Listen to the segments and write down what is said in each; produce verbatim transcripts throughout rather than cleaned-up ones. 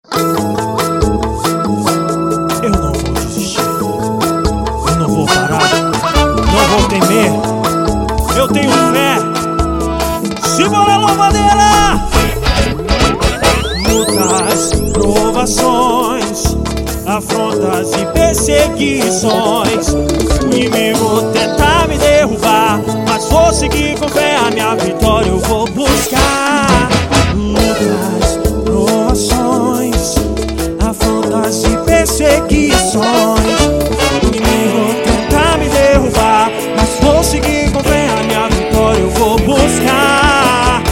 Eu não vou desistir, eu não vou parar, não vou temer. Eu tenho fé. Simbora, louvadeira! Lutas, provações, afrontas e perseguições. O inimigo tenta me derrubar, mas vou seguir com fé, a minha vitória eu vou buscar. Lutas, provações, afrontas e perseguições. O inimigo tenta me derrubar, mas vou seguir com fé, a minha vitória eu vou buscar.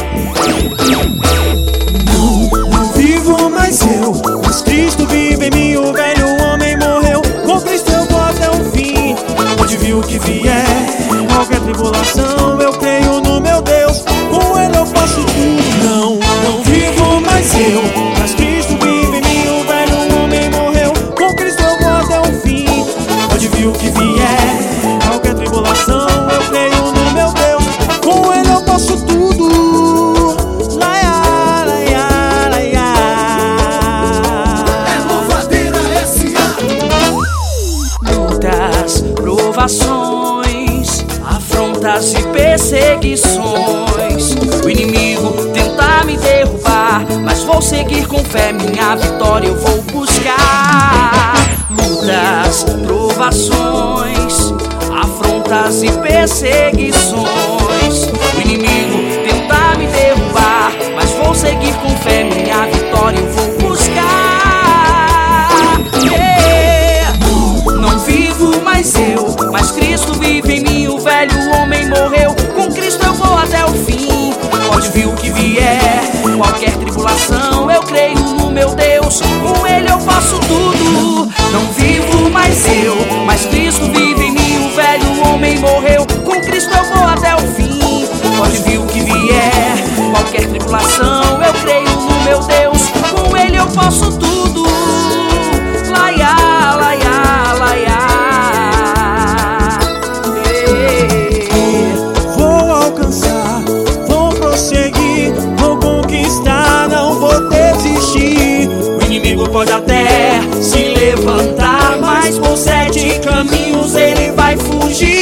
Não, não vivo mais eu, mas Cristo vive em mim. O velho homem morreu, com Cristo eu vou até o fim. Onde viu que vier qualquer tribulação, eu creio no meu Deus, com Ele eu faço tudo. Não, não vivo mais eu, mas Cristo vive em mim. O velho homem morreu, com Cristo eu vou até o fim. Onde viu que vier qualquer tribulação, eu creio no meu Deus, com Ele eu posso tudo. Laia, laia, laia. É Louvadeira S A. Lutas, provações, afrontas e perseguições. O inimigo tenta me derrubar, mas vou seguir com fé, minha vitória eu vou buscar. Lutas, provações, afrontas e perseguições. O inimigo tenta me derrubar, mas vou seguir com fé, minha vitória eu vou buscar. Yeah. Não vivo mais eu, mas Cristo vive em mim. O velho homem morreu, com Cristo eu vou até o fim. Pode vir o que vier, qualquer tribulação, eu creio no meu Deus, com Ele eu faço tudo. Não vivo mais eu, mas Cristo vive em mim. O velho homem morreu, com Cristo eu vou até o fim. Pode vir o que vier, qualquer tribulação, eu creio no meu Deus, com Ele eu faço tudo. Laia, laia, laia. Vou alcançar, vou prosseguir, vou conquistar, não vou desistir. O inimigo pode até se levantar, mas por sete caminhos ele vai fugir.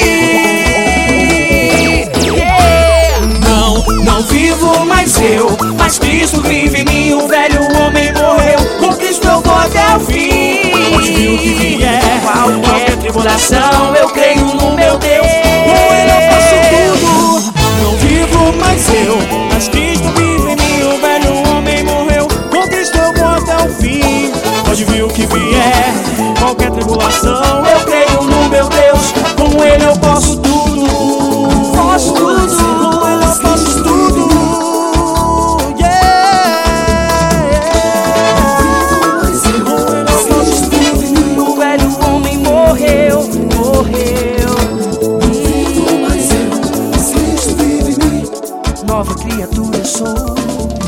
Yeah. Não, não vivo mais eu, mas Cristo vive em mim. O velho homem morreu, com Cristo eu vou até o fim. Onde viu que vier qualquer tribulação, eu creio no meu Deus, com Ele eu faço tudo. Não vivo mais eu, mas Cristo vive em mim. O velho homem morreu, com Cristo eu vou até o fim. Pode vir o que vier, qualquer tribulação, eu creio no meu Deus, com Ele eu posso tudo. Posso tudo, com Ele eu posso tudo. Yeah, yeah. Com Ele eu posso tudo. O velho homem morreu, morreu. Mas eu, mas Cristo vive em mim. Nova criatura eu sou.